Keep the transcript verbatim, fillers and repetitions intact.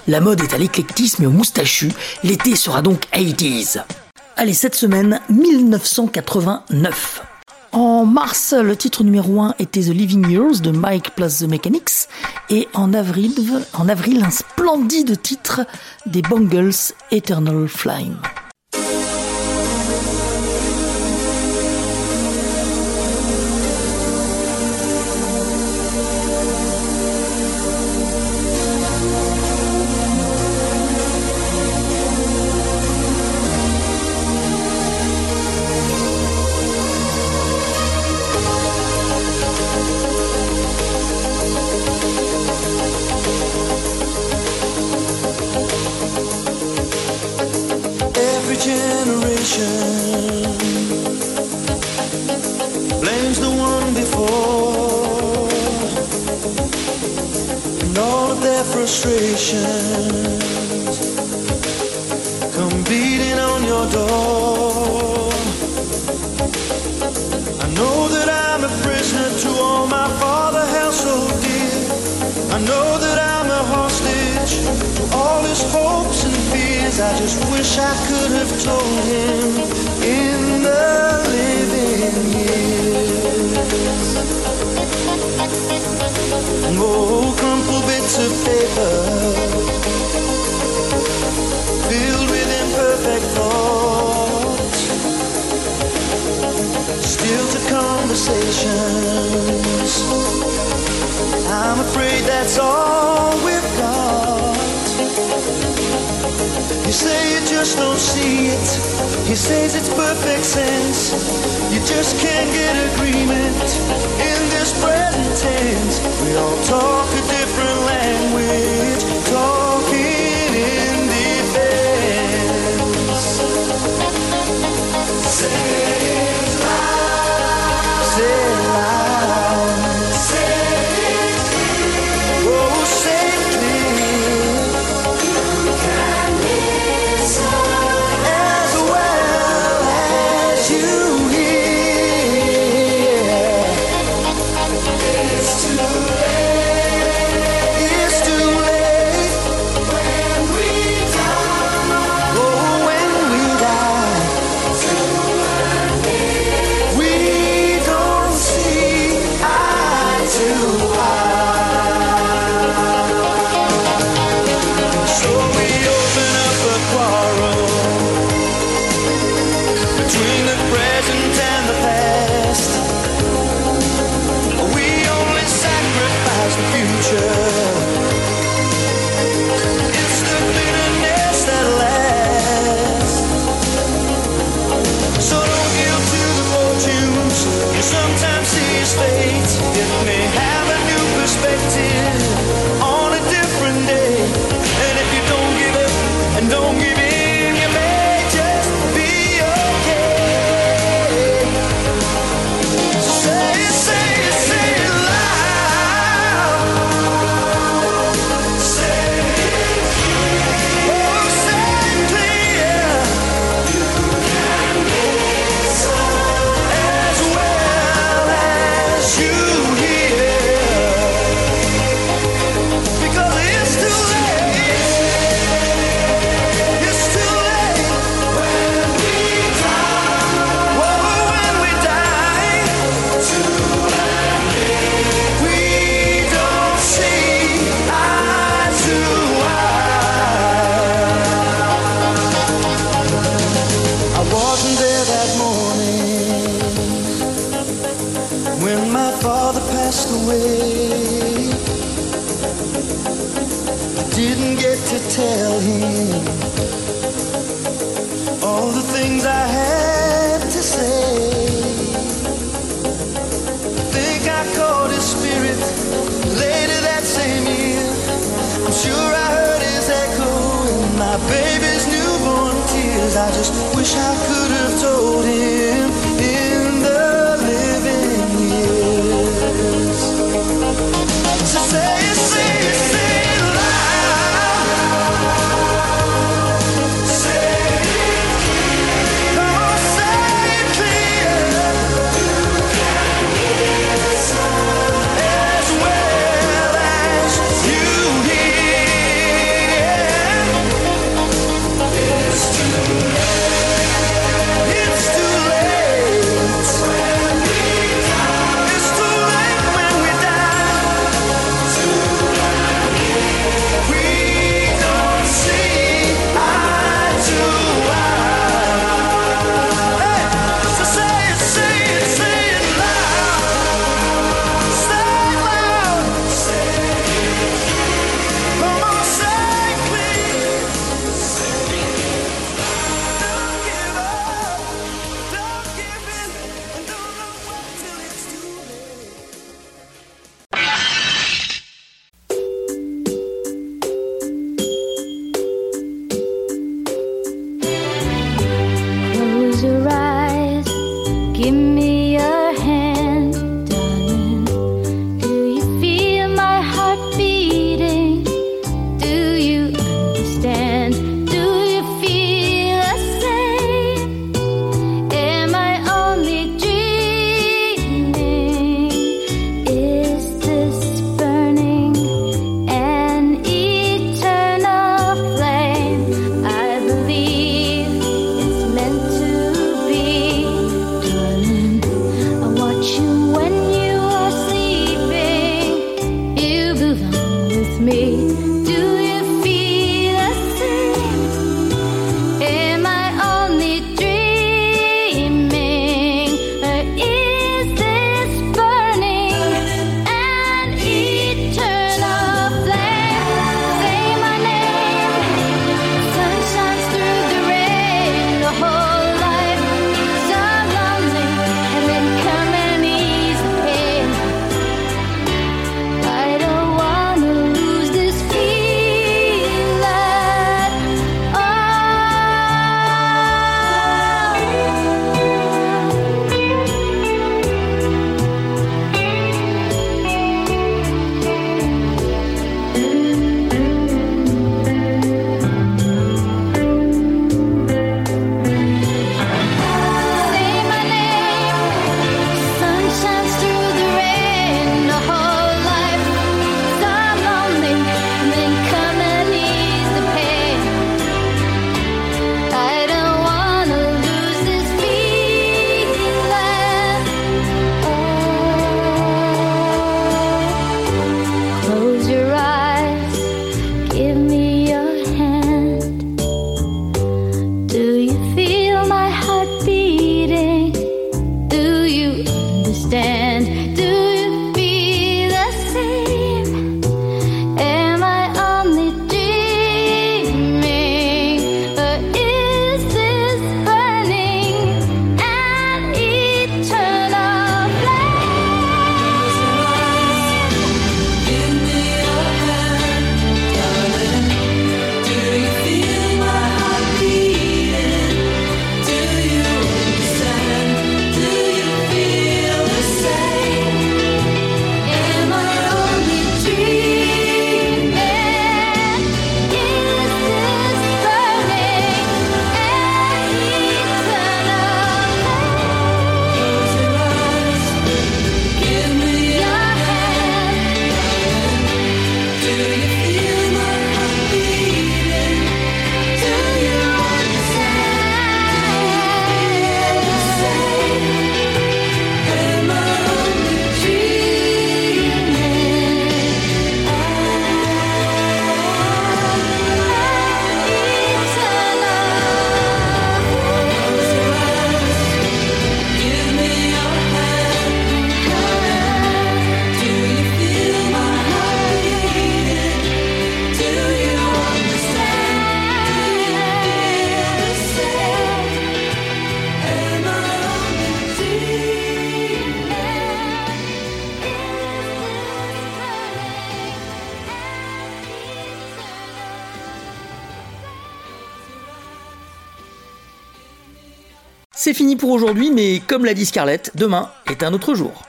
La mode est à l'éclectisme et au moustachu, l'été sera donc eighties. Allez, cette semaine, mille neuf cent quatre-vingt-neuf. En mars, le titre numéro un était The Living Years de Mike plus The Mechanics. Et en avril, en avril, un splendide titre des Bangles, Eternal Flame. Blames the one before, and all of their frustrations come beating on your door. I know that I'm a prisoner to all my father held so dear. I know that I'm a hostage to all his hopes and fears. I just wish I could have told him in the living years. Oh, crumpled bits of paper filled with imperfect thoughts, still to conversations. I'm afraid that's all we've got. You say you just don't see it. He says it's perfect sense. You just can't get agreement in this present tense. We all talk a different language, talking in defense. Say it loud. Say it loud. Say it clear. Oh, say it clear. You can listen as well as you hear. It's too late. It's too late when we die. Oh, when we die. We don't see eye to eye. So we open up a quarrel between the present and the past. We only sacrifice the future. It's the bitterness that lasts. So don't yield to the fortunes you sometimes see as fate. It may have a new perspective on a different day. And if you don't give up and don't give in, you may just be okay. Say it, say it, say it loud. Say it clear. Oh, say it clear. You can listen as well as you hear. Because it's too late. It's too late when we die. Whoa, when we die. We don't see eye to eye. I wasn't there that morning when my father passed away. I didn't get to tell him all the things I had to say. Think I caught his spirit later that same year. I'm sure I heard his echo in my baby's newborn tears. I just wish I could have told him in the living years. So say it, say it, say it loud. Say it clear. Oh, say it clear. As well as you hear. C'est fini pour aujourd'hui, mais comme l'a dit Scarlett, demain est un autre jour.